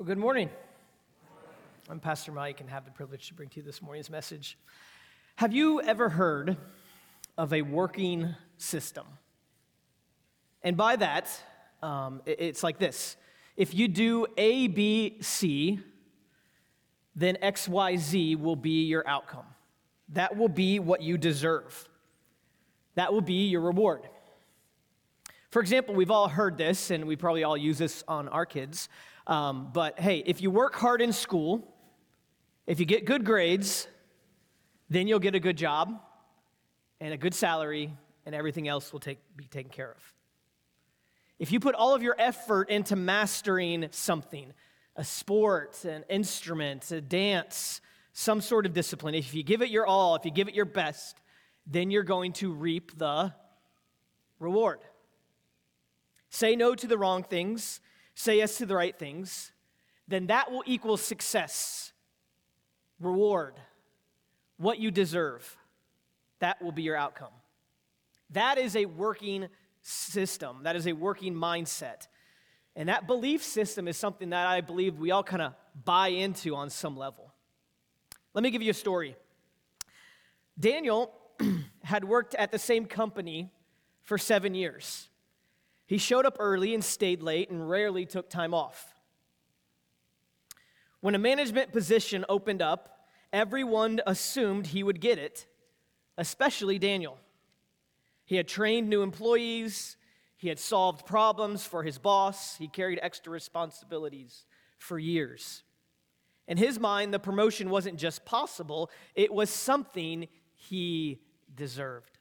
Well, good morning. I'm Pastor Mike and have the privilege to bring to you this morning's message. Have you ever heard of a working system? And by that, it's like this. If you do A, B, C, then X, Y, Z will be your outcome. That will be what you deserve. That will be your reward. For example, we've all heard this, and we probably all use this on our kids. But hey, if you work hard in school, if you get good grades, then you'll get a good job and a good salary, and everything else will be taken care of. If you put all of your effort into mastering something, a sport, an instrument, a dance, some sort of discipline, if you give it your all, if you give it your best, then you're going to reap the reward. Say no to the wrong things, say yes to the right things, then that will equal success, reward, what you deserve. That will be your outcome. That is a working system. That is a working mindset. And that belief system is something that I believe we all kind of buy into on some level. Let me give you a story. Daniel had worked at the same company for 7 years. He showed up early and stayed late and rarely took time off. When a management position opened up, everyone assumed he would get it, especially Daniel. He had trained new employees, he had solved problems for his boss, he carried extra responsibilities for years. In his mind, the promotion wasn't just possible, it was something he deserved.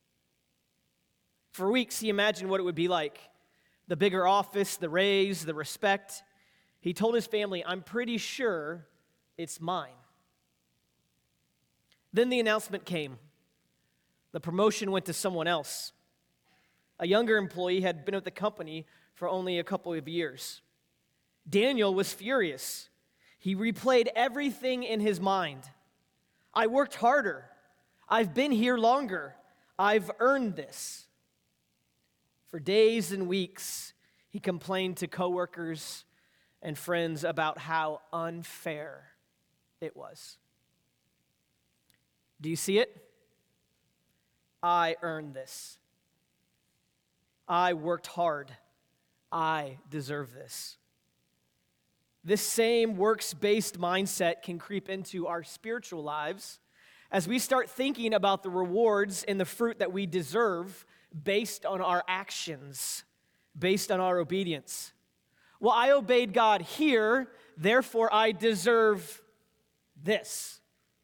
For weeks, he imagined what it would be like. The bigger office, the raise, the respect. He told his family, I'm pretty sure it's mine. Then the announcement came. The promotion went to someone else. A younger employee had been at the company for only a couple of years. Daniel was furious. He replayed everything in his mind. I worked harder. I've been here longer. I've earned this. For days and weeks, he complained to coworkers and friends about how unfair it was. Do you see it? I earned this. I worked hard. I deserve this. This same works-based mindset can creep into our spiritual lives as we start thinking about the rewards and the fruit that we deserve based on our actions, based on our obedience. Well, I obeyed God here, therefore I deserve this.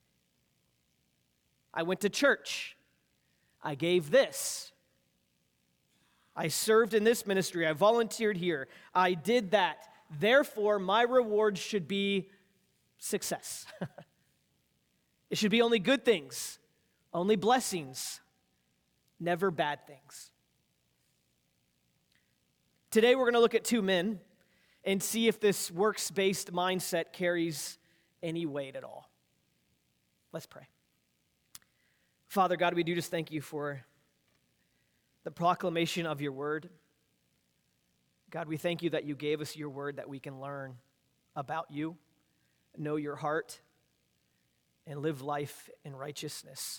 I went to church. I gave this. I served in this ministry. I volunteered here. I did that. Therefore, my reward should be success. It should be only good things, only blessings, never bad things. Today we're going to look at two men and see if this works-based mindset carries any weight at all. Let's pray. Father God, we do just thank you for the proclamation of your word. God, we thank you that you gave us your word that we can learn about you, know your heart, and live life in righteousness.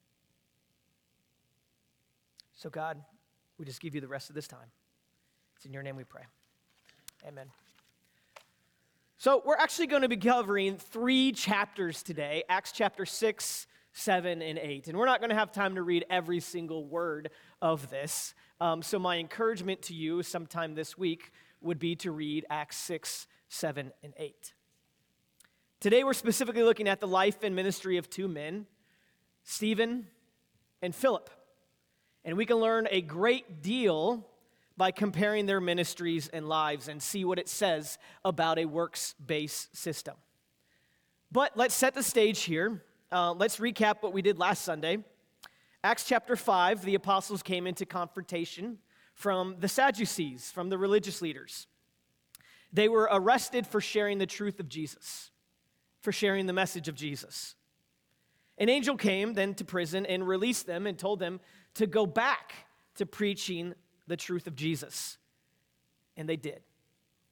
So God, we just give you the rest of this time. It's in your name we pray. Amen. So we're actually going to be covering 3 chapters today, Acts chapter 6, 7, and 8. And we're not going to have time to read every single word of this. So my encouragement to you sometime this week would be to read Acts 6, 7, and 8. Today we're specifically looking at the life and ministry of 2 men, Stephen and Philip. And we can learn a great deal by comparing their ministries and lives and see what it says about a works-based system. But let's set the stage here. Let's recap what we did last Sunday. Acts chapter 5, the apostles came into confrontation from the Sadducees, from the religious leaders. They were arrested for sharing the truth of Jesus, for sharing the message of Jesus. An angel came then to prison and released them and told them to go back to preaching the truth of Jesus. And they did.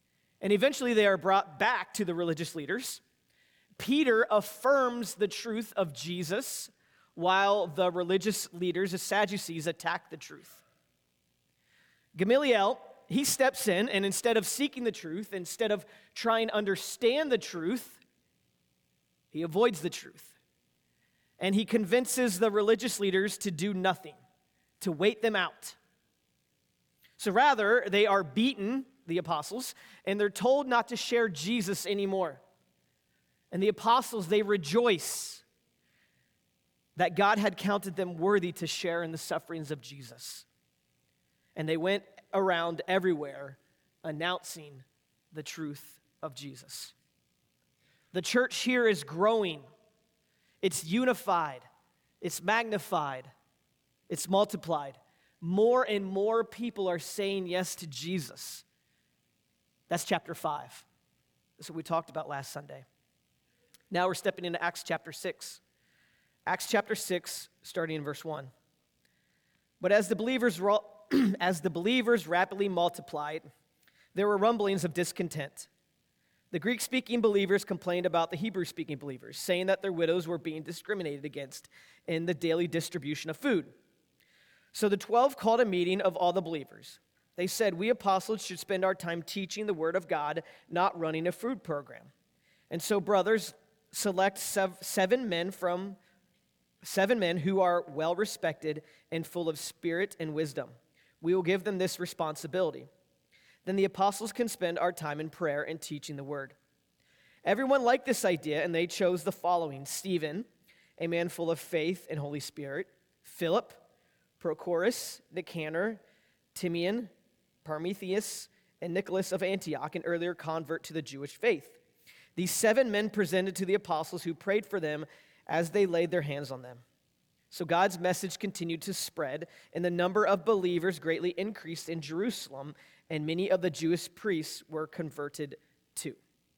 And eventually they are brought back to the religious leaders. Peter affirms the truth of Jesus while the religious leaders, the Sadducees, attack the truth. Gamaliel, he steps in, and instead of seeking the truth, instead of trying to understand the truth, he avoids the truth. And he convinces the religious leaders to do nothing, to wait them out. So rather, they are beaten, the apostles, and they're told not to share Jesus anymore. And the apostles, they rejoice that God had counted them worthy to share in the sufferings of Jesus. And they went around everywhere announcing the truth of Jesus. The church here is growing. It's unified. It's magnified. It's multiplied. More and more people are saying yes to Jesus. That's chapter 5. That's what we talked about last Sunday. Now we're stepping into Acts chapter 6. Acts chapter 6, starting in verse 1. But as the believers rapidly multiplied, there were rumblings of discontent. The Greek-speaking believers complained about the Hebrew-speaking believers, saying that their widows were being discriminated against in the daily distribution of food. So the 12 called a meeting of all the believers. They said, "We apostles should spend our time teaching the word of God, not running a food program. And so, brothers, select seven men who are well-respected and full of spirit and wisdom. We will give them this responsibility. Then the apostles can spend our time in prayer and teaching the word." Everyone liked this idea, and they chose the following: Stephen, a man full of faith and Holy Spirit; Philip, Prochorus, Nicanor, Timian, Parmenas, and Nicholas of Antioch, an earlier convert to the Jewish faith. These 7 men presented to the apostles, who prayed for them as they laid their hands on them. So God's message continued to spread, and the number of believers greatly increased in Jerusalem, and many of the Jewish priests were converted too.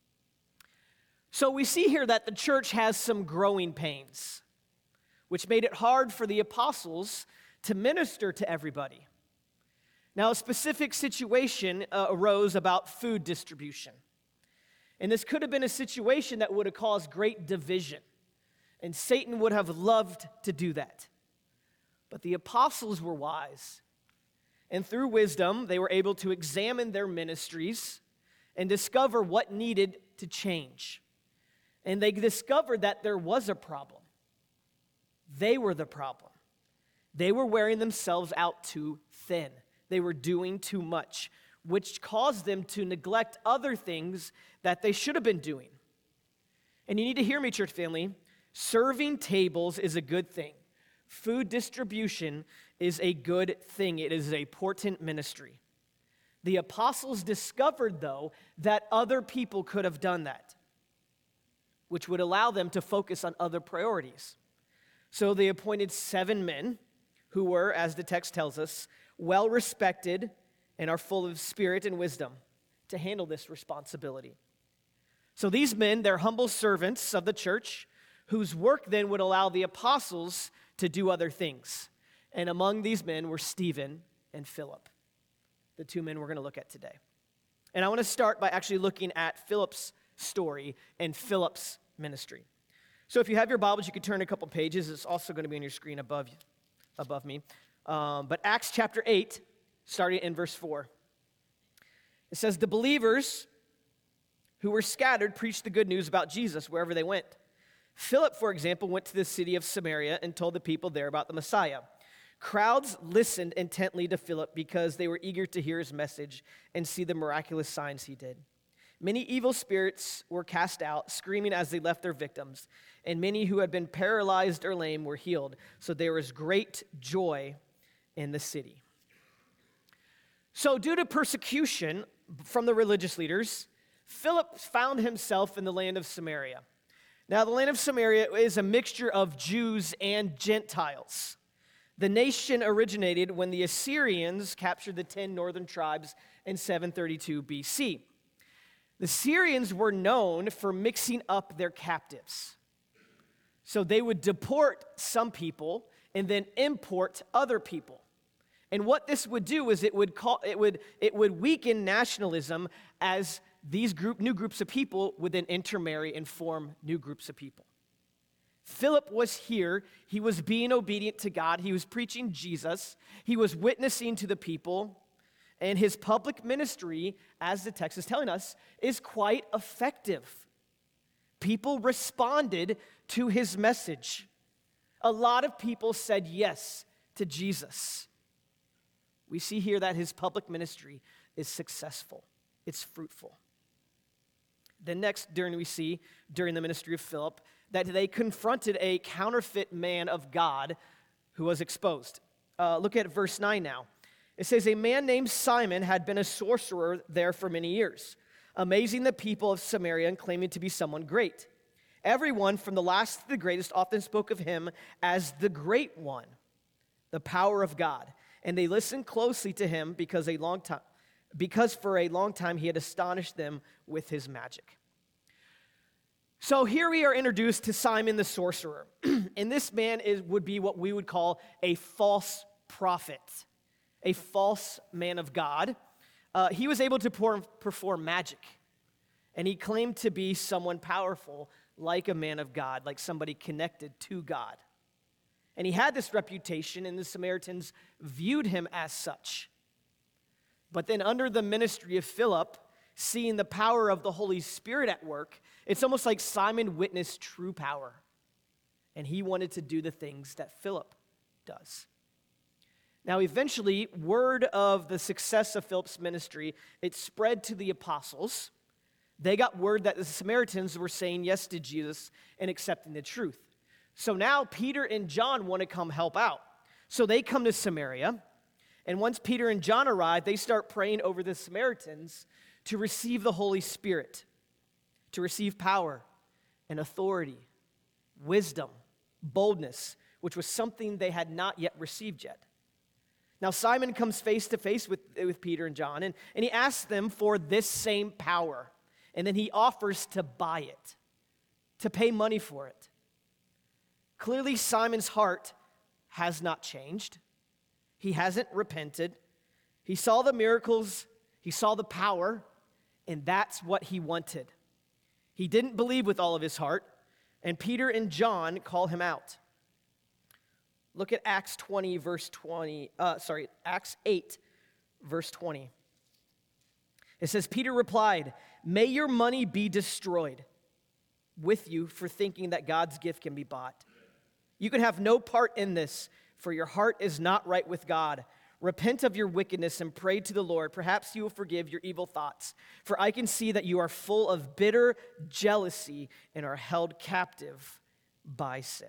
So we see here that the church has some growing pains, which made it hard for the apostles to minister to everybody. Now, a specific situation arose about food distribution. And this could have been a situation that would have caused great division. And Satan would have loved to do that. But the apostles were wise. And through wisdom, they were able to examine their ministries and discover what needed to change. And they discovered that there was a problem. They were the problem. They were wearing themselves out too thin. They were doing too much, which caused them to neglect other things that they should have been doing. And you need to hear me, church family. Serving tables is a good thing. Food distribution is a good thing. It is an important ministry. The apostles discovered, though, that other people could have done that, which would allow them to focus on other priorities. So they appointed 7 men who were, as the text tells us, well-respected and are full of spirit and wisdom to handle this responsibility. So these men, they're humble servants of the church, whose work then would allow the apostles to do other things. And among these men were Stephen and Philip, the 2 men we're going to look at today. And I want to start by actually looking at Philip's story and Philip's ministry. So if you have your Bibles, you could turn a couple pages. It's also going to be on your screen above me. But Acts chapter 8, starting in verse 4. It says, "The believers who were scattered preached the good news about Jesus wherever they went. Philip, for example, went to the city of Samaria and told the people there about the Messiah. Crowds listened intently to Philip because they were eager to hear his message and see the miraculous signs he did. Many evil spirits were cast out, screaming as they left their victims, and many who had been paralyzed or lame were healed. So there was great joy in the city." So due to persecution from the religious leaders, Philip found himself in the land of Samaria. Now, the land of Samaria is a mixture of Jews and Gentiles. The nation originated when the Assyrians captured the 10 northern tribes in 732 BC. The Syrians were known for mixing up their captives. So they would deport some people and then import other people. And what this would do is it would weaken nationalism as new groups of people would then intermarry and form new groups of people. Philip was here. He was being obedient to God. He was preaching Jesus. He was witnessing to the people. And his public ministry, as the text is telling us, is quite effective. People responded to his message. A lot of people said yes to Jesus. We see here that his public ministry is successful. It's fruitful. Then next, we see during the ministry of Philip that they confronted a counterfeit man of God who was exposed. Look at verse 9 now. It says, a man named Simon had been a sorcerer there for many years, amazing the people of Samaria and claiming to be someone great. Everyone, from the last to the greatest, often spoke of him as the Great One, the power of God. And they listened closely to him because for a long time he had astonished them with his magic. So here we are introduced to Simon the sorcerer. And this man would be what we would call a false prophet, a false man of God. He was able to perform magic. And he claimed to be someone powerful, like a man of God, like somebody connected to God. And he had this reputation, and the Samaritans viewed him as such. But then under the ministry of Philip, seeing the power of the Holy Spirit at work, it's almost like Simon witnessed true power. And he wanted to do the things that Philip does. Now, eventually, word of the success of Philip's ministry, it spread to the apostles. They got word that the Samaritans were saying yes to Jesus and accepting the truth. So now Peter and John want to come help out. So they come to Samaria, and once Peter and John arrive, they start praying over the Samaritans to receive the Holy Spirit, to receive power and authority, wisdom, boldness, which was something they had not yet received yet. Now Simon comes face to face with Peter and John, and he asks them for this same power, and then he offers to buy it, to pay money for it. Clearly, Simon's heart has not changed. He hasn't repented. He saw the miracles, he saw the power, and that's what he wanted. He didn't believe with all of his heart, and Peter and John call him out. Look at Acts 8, verse 20. It says, Peter replied, "May your money be destroyed with you for thinking that God's gift can be bought. You can have no part in this, for your heart is not right with God. Repent of your wickedness and pray to the Lord. Perhaps you will forgive your evil thoughts. For I can see that you are full of bitter jealousy and are held captive by sin."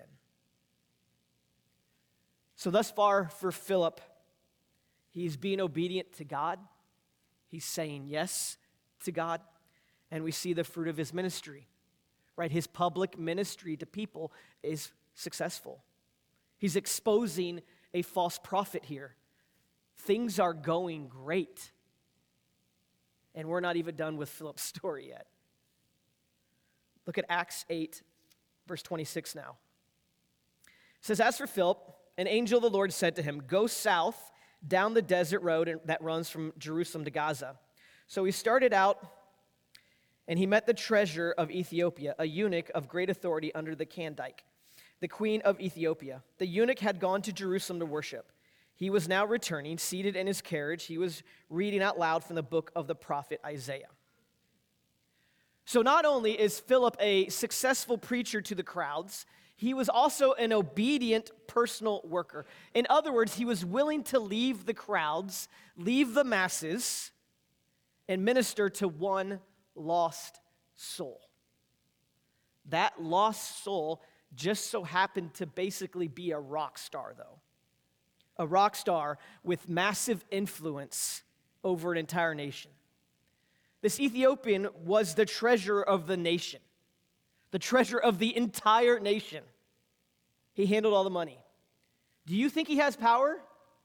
So thus far for Philip, he's being obedient to God. He's saying yes to God. And we see the fruit of his ministry, right? His public ministry to people is successful. He's exposing a false prophet here. Things are going great. And we're not even done with Philip's story yet. Look at Acts 8, verse 26 now. It says, as for Philip, an angel of the Lord said to him, "Go south down the desert road that runs from Jerusalem to Gaza." So he started out, and he met the treasurer of Ethiopia, a eunuch of great authority under the Candace, the queen of Ethiopia. The eunuch had gone to Jerusalem to worship. He was now returning, seated in his carriage. He was reading out loud from the book of the prophet Isaiah. So not only is Philip a successful preacher to the crowds, he was also an obedient personal worker. In other words, he was willing to leave the crowds, leave the masses, and minister to one lost soul. That lost soul just so happened to basically be a rock star, though. A rock star with massive influence over an entire nation. This Ethiopian was the treasurer of the nation, the treasurer of the entire nation. He handled all the money. Do you think he has power?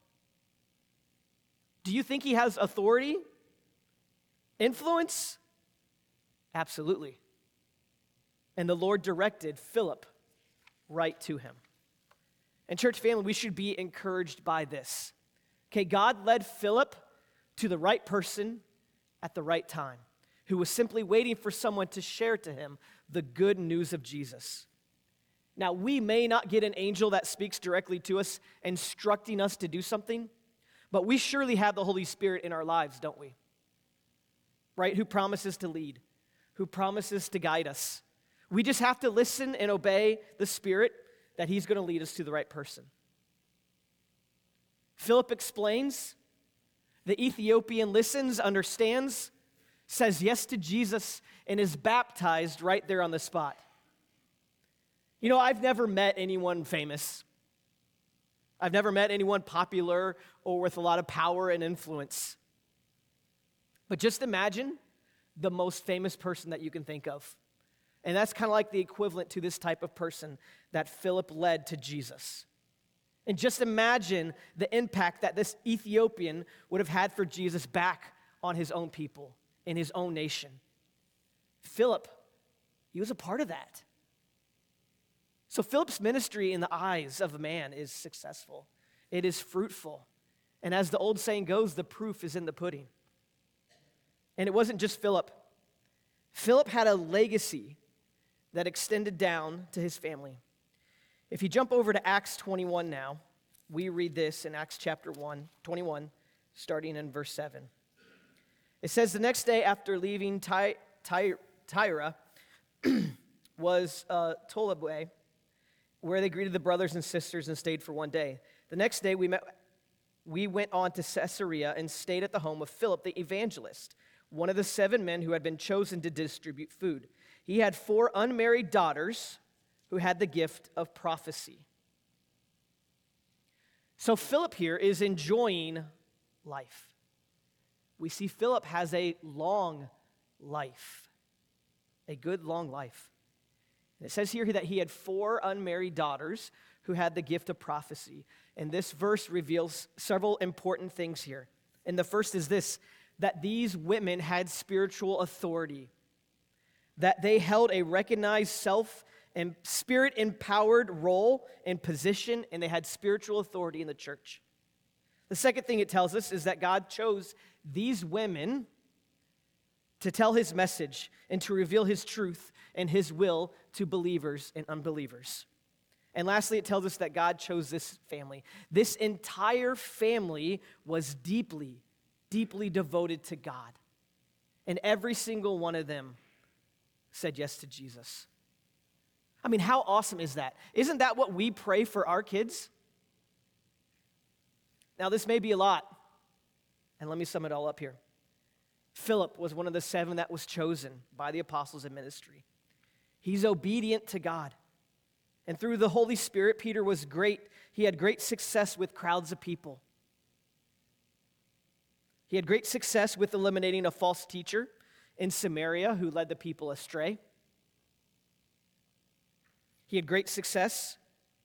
Do you think he has authority? Influence? Absolutely. And the Lord directed Philip right to him. And church family, we should be encouraged by this. Okay, God led Philip to the right person at the right time. who was simply waiting for someone to share to him the good news of Jesus. Now, we may not get an angel that speaks directly to us, instructing us to do something, but we surely have the Holy Spirit in our lives, don't we? Right? Who promises to lead, who promises to guide us. We just have to listen and obey the Spirit that he's going to lead us to the right person. Philip explains, the Ethiopian listens, understands, says yes to Jesus, and is baptized right there on the spot. You know, I've never met anyone famous. I've never met anyone popular or with a lot of power and influence. But just imagine the most famous person that you can think of. And that's kind of like the equivalent to this type of person that Philip led to Jesus. And just imagine the impact that this Ethiopian would have had for Jesus back on his own people, in his own nation. Philip, he was a part of that. So Philip's ministry in the eyes of man is successful. It is fruitful. And as the old saying goes, the proof is in the pudding. And it wasn't just Philip. Philip had a legacy that extended down to his family. If you jump over to Acts 21 now, we read this in Acts chapter 21, starting in verse 7. It says, the next day after leaving Tyre was Tolabwe, where they greeted the brothers and sisters and stayed for one day. The next day we went on to Caesarea and stayed at the home of Philip the evangelist, one of the 7 men who had been chosen to distribute food. He had 4 unmarried daughters who had the gift of prophecy. So Philip here is enjoying life. We see Philip has a long life, a good long life. And it says here that he had 4 unmarried daughters who had the gift of prophecy. And this verse reveals several important things here. And the first is this, that these women had spiritual authority, that they held a recognized self and spirit-empowered role and position, and they had spiritual authority in the church. The second thing it tells us is that God chose these women to tell his message and to reveal his truth and his will to believers and unbelievers. And lastly, it tells us that God chose this family. This entire family was deeply, deeply devoted to God. And every single one of them said yes to Jesus. I mean, how awesome is that? Isn't that what we pray for our kids? Now, this may be a lot, and let me sum it all up here. Philip was one of the 7 that was chosen by the apostles in ministry. He's obedient to God. And through the Holy Spirit, Peter was great. He had great success with crowds of people. He had great success with eliminating a false teacher in Samaria who led the people astray. He had great success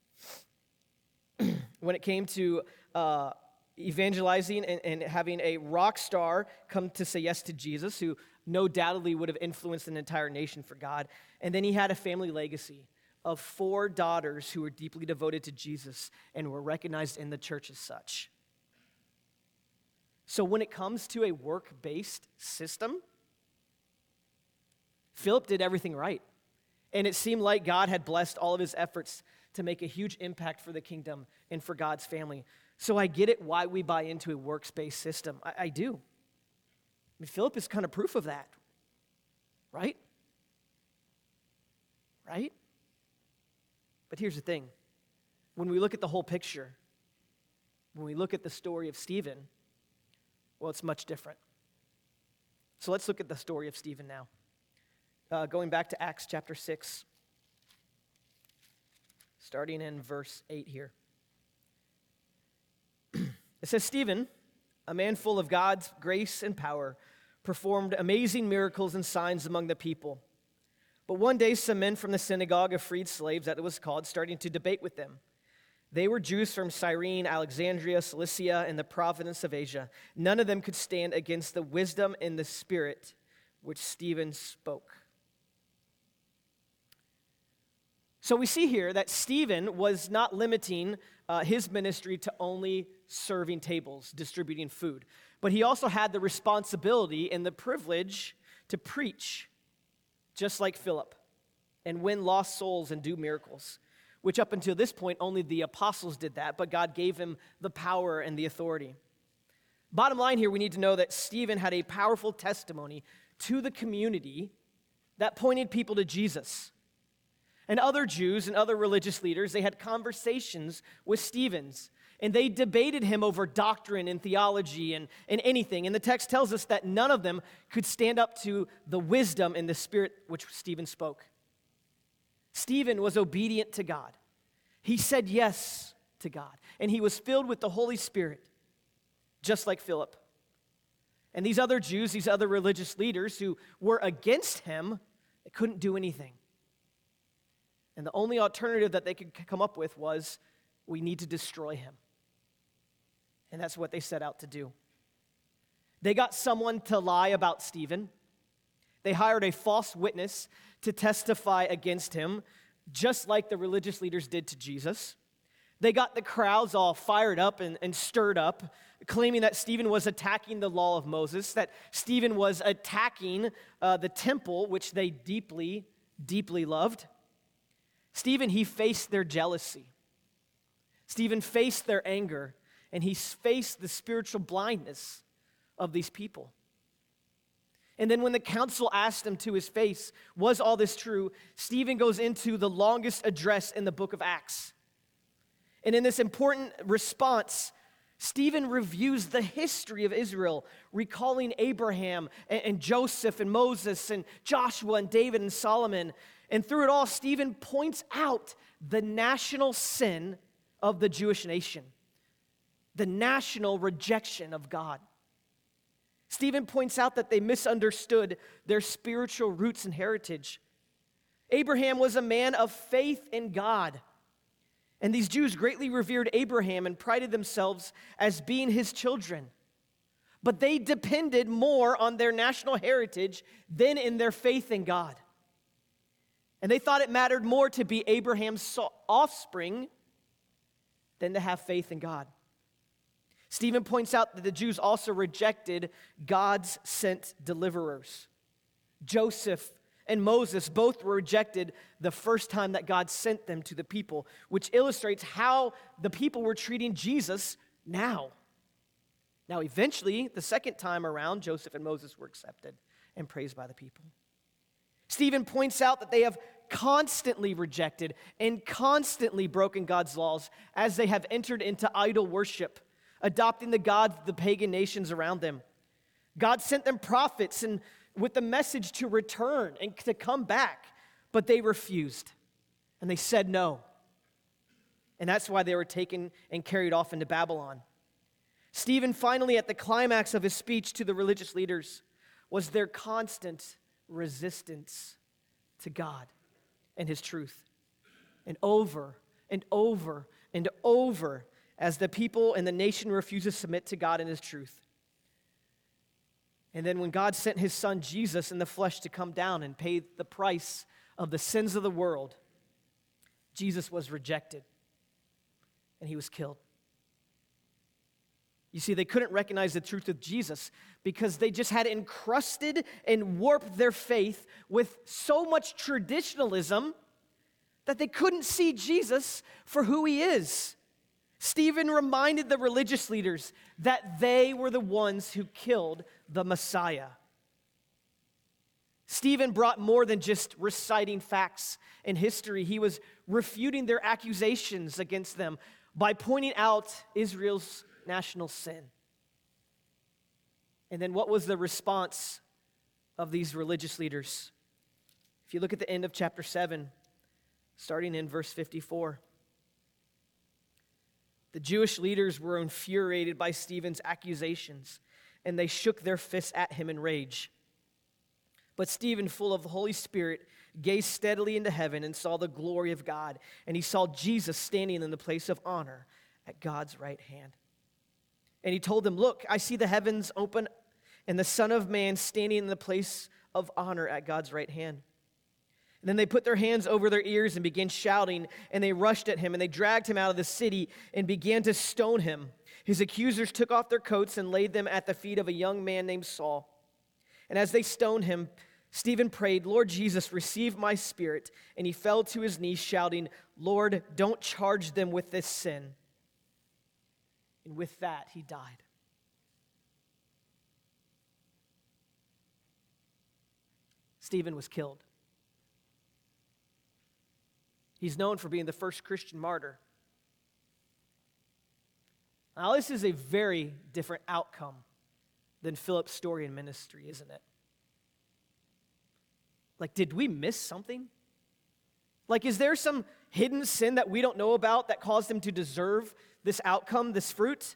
when it came to evangelizing and having a rock star come to say yes to Jesus, who no doubtedly would have influenced an entire nation for God. And then he had a family legacy of 4 daughters who were deeply devoted to Jesus and were recognized in the church as such. So when it comes to a work-based system, Philip did everything right. And it seemed like God had blessed all of his efforts to make a huge impact for the kingdom and for God's family. So I get it why we buy into a works-based system. I do. I mean, Philip is kind of proof of that, right? Right? But here's the thing. When we look at the whole picture, when we look at the story of Stephen, well, it's much different. So let's look at the story of Stephen now. Going back to Acts chapter 6, starting in verse 8 here. It says, Stephen, a man full of God's grace and power, performed amazing miracles and signs among the people. But one day some men from the synagogue of freed slaves, that it was called, starting to debate with them. They were Jews from Cyrene, Alexandria, Cilicia, and the province of Asia. None of them could stand against the wisdom and the spirit which Stephen spoke. So we see here that Stephen was not limiting his ministry to only serving tables, distributing food, but he also had the responsibility and the privilege to preach just like Philip and win lost souls and do miracles, which up until this point only the apostles did that, but God gave him the power and the authority. Bottom line here, we need to know that Stephen had a powerful testimony to the community that pointed people to Jesus. And other Jews and other religious leaders, they had conversations with Stephen, and they debated him over doctrine and theology and anything. And the text tells us that none of them could stand up to the wisdom and the spirit which Stephen spoke. Stephen was obedient to God. He said yes to God, and he was filled with the Holy Spirit, just like Philip. And these other Jews, these other religious leaders who were against him, they couldn't do anything. And the only alternative that they could come up with was, we need to destroy him. And that's what they set out to do. They got someone to lie about Stephen. They hired a false witness to testify against him, just like the religious leaders did to Jesus. They got the crowds all fired up and stirred up, claiming that Stephen was attacking the law of Moses, that Stephen was attacking the temple, which they deeply, deeply loved. Stephen, he faced their jealousy. Stephen faced their anger, and he faced the spiritual blindness of these people. And then when the council asked him to his face, was all this true? Stephen goes into the longest address in the book of Acts. And in this important response, Stephen reviews the history of Israel, recalling Abraham and Joseph and Moses and Joshua and David and Solomon. And through it all, Stephen points out the national sin of the Jewish nation, the national rejection of God. Stephen points out that they misunderstood their spiritual roots and heritage. Abraham was a man of faith in God. And these Jews greatly revered Abraham and prided themselves as being his children. But they depended more on their national heritage than in their faith in God. And they thought it mattered more to be Abraham's offspring than to have faith in God. Stephen points out that the Jews also rejected God's sent deliverers. Joseph and Moses both were rejected the first time that God sent them to the people, which illustrates how the people were treating Jesus now. Now, eventually, the second time around, Joseph and Moses were accepted and praised by the people. Stephen points out that they have constantly rejected and constantly broken God's laws as they have entered into idol worship, adopting the gods of the pagan nations around them. God sent them prophets and with the message to return and to come back, but they refused, and they said no. And that's why they were taken and carried off into Babylon. Stephen, finally, at the climax of his speech to the religious leaders, was their constant resistance to God and his truth. And over and over and over, as the people and the nation refuse to submit to God and his truth. And then when God sent his son Jesus in the flesh to come down and pay the price of the sins of the world, Jesus was rejected and he was killed. You see, they couldn't recognize the truth of Jesus because they just had encrusted and warped their faith with so much traditionalism that they couldn't see Jesus for who he is. Stephen reminded the religious leaders that they were the ones who killed the Messiah. Stephen brought more than just reciting facts in history. He was refuting their accusations against them by pointing out Israel's national sin. And then what was the response of these religious leaders? If you look at the end of chapter 7, starting in verse 54, the Jewish leaders were infuriated by Stephen's accusations, and they shook their fists at him in rage. But Stephen, full of the Holy Spirit, gazed steadily into heaven and saw the glory of God, and he saw Jesus standing in the place of honor at God's right hand. And he told them, "Look, I see the heavens open and the Son of Man standing in the place of honor at God's right hand." And then they put their hands over their ears and began shouting, and they rushed at him, and they dragged him out of the city and began to stone him. His accusers took off their coats and laid them at the feet of a young man named Saul. And as they stoned him, Stephen prayed, "Lord Jesus, receive my spirit." And he fell to his knees, shouting, "Lord, don't charge them with this sin." And with that, he died. Stephen was killed. He's known for being the first Christian martyr. Now, this is a very different outcome than Philip's story in ministry, isn't it? Like, did we miss something? Like, is there some hidden sin that we don't know about that caused him to deserve this outcome, this fruit?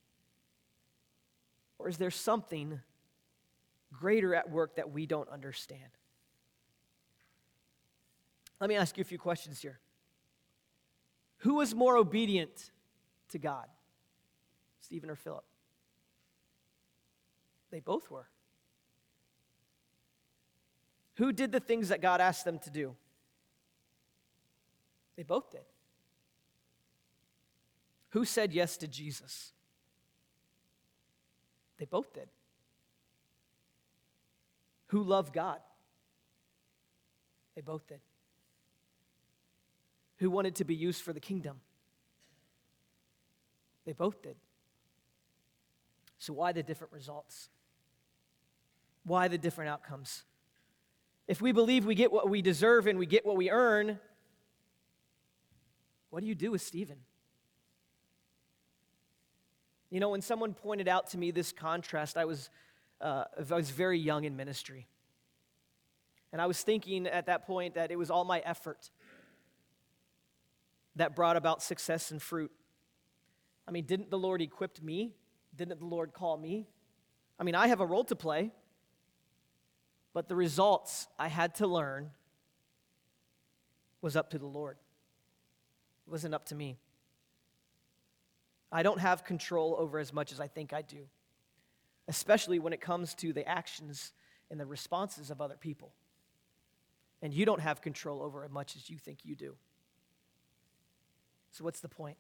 Or is there something greater at work that we don't understand? Let me ask you a few questions here. Who was more obedient to God, Stephen or Philip? They both were. Who did the things that God asked them to do? They both did. Who said yes to Jesus? They both did. Who loved God? They both did. Who wanted to be used for the kingdom? They both did. So why the different results? Why the different outcomes? If we believe we get what we deserve and we get what we earn, what do you do with Stephen? You know, when someone pointed out to me this contrast, I was very young in ministry. And I was thinking at that point that it was all my effort that brought about success and fruit. I mean, didn't the Lord equip me? Didn't the Lord call me? I mean, I have a role to play, but the results I had to learn was up to the Lord. It wasn't up to me. I don't have control over as much as I think I do, especially when it comes to the actions and the responses of other people. And you don't have control over as much as you think you do. So what's the point?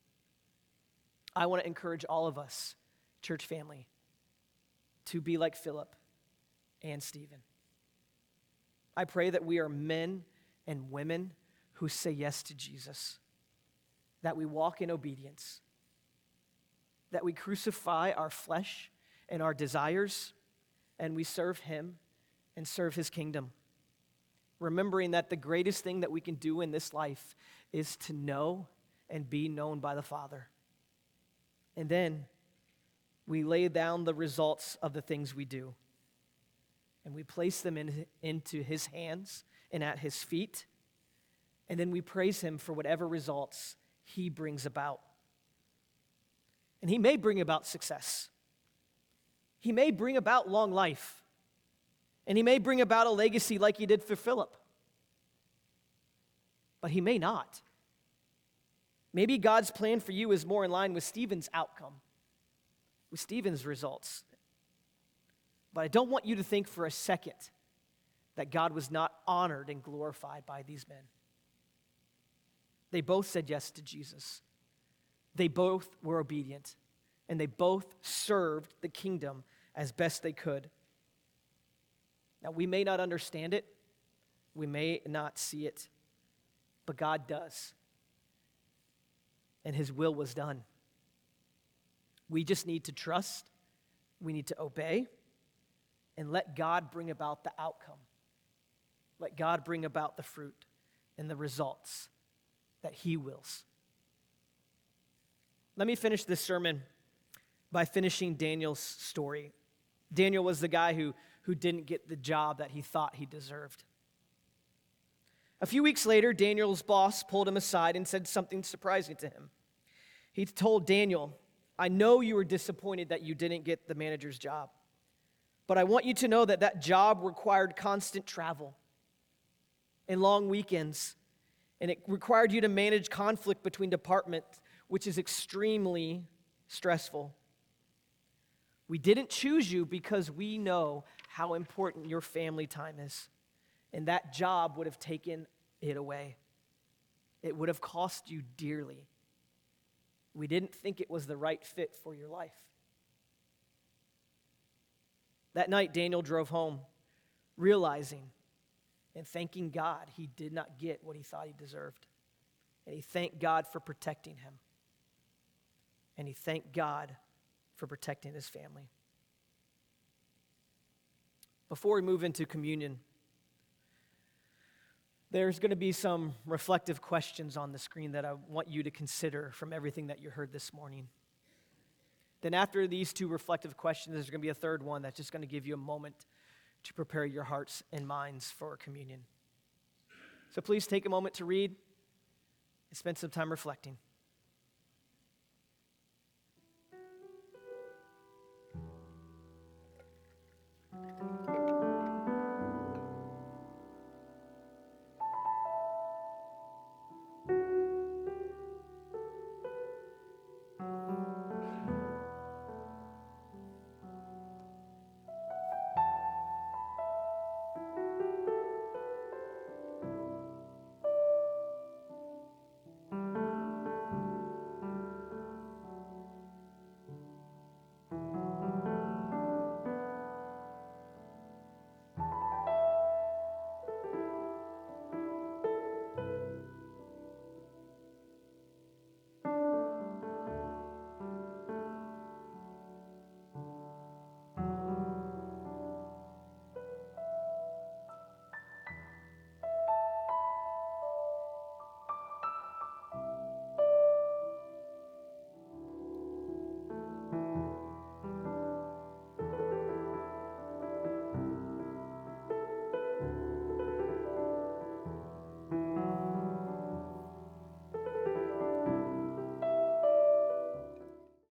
I want to encourage all of us, church family, to be like Philip and Stephen. I pray that we are men and women who say yes to Jesus, that we walk in obedience, that we crucify our flesh and our desires, and we serve him and serve his kingdom, remembering that the greatest thing that we can do in this life is to know and be known by the Father. And then we lay down the results of the things we do, and we place them into his hands and at his feet, and then we praise him for whatever results he brings about. And he may bring about success. He may bring about long life. And he may bring about a legacy like he did for Philip. But he may not. Maybe God's plan for you is more in line with Stephen's outcome, with Stephen's results. But I don't want you to think for a second that God was not honored and glorified by these men. They both said yes to Jesus. They both were obedient, and they both served the kingdom as best they could. Now, we may not understand it, we may not see it, but God does. And his will was done. We just need to trust, we need to obey, and let God bring about the outcome. Let God bring about the fruit and the results that he wills. Let me finish this sermon by finishing Daniel's story. Daniel was the guy who didn't get the job that he thought he deserved. A few weeks later, Daniel's boss pulled him aside and said something surprising to him. He told Daniel, "I know you were disappointed that you didn't get the manager's job, but I want you to know that that job required constant travel and long weekends, and it required you to manage conflict between departments, which is extremely stressful. We didn't choose you because we know how important your family time is, and that job would have taken it away. It would have cost you dearly. We didn't think it was the right fit for your life." That night, Daniel drove home, realizing and thanking God he did not get what he thought he deserved. And he thanked God for protecting him. And he thanked God for protecting his family. Before we move into communion, there's going to be some reflective questions on the screen that I want you to consider from everything that you heard this morning. Then after these two reflective questions, there's going to be a third one that's just going to give you a moment to prepare your hearts and minds for communion. So please take a moment to read and spend some time reflecting.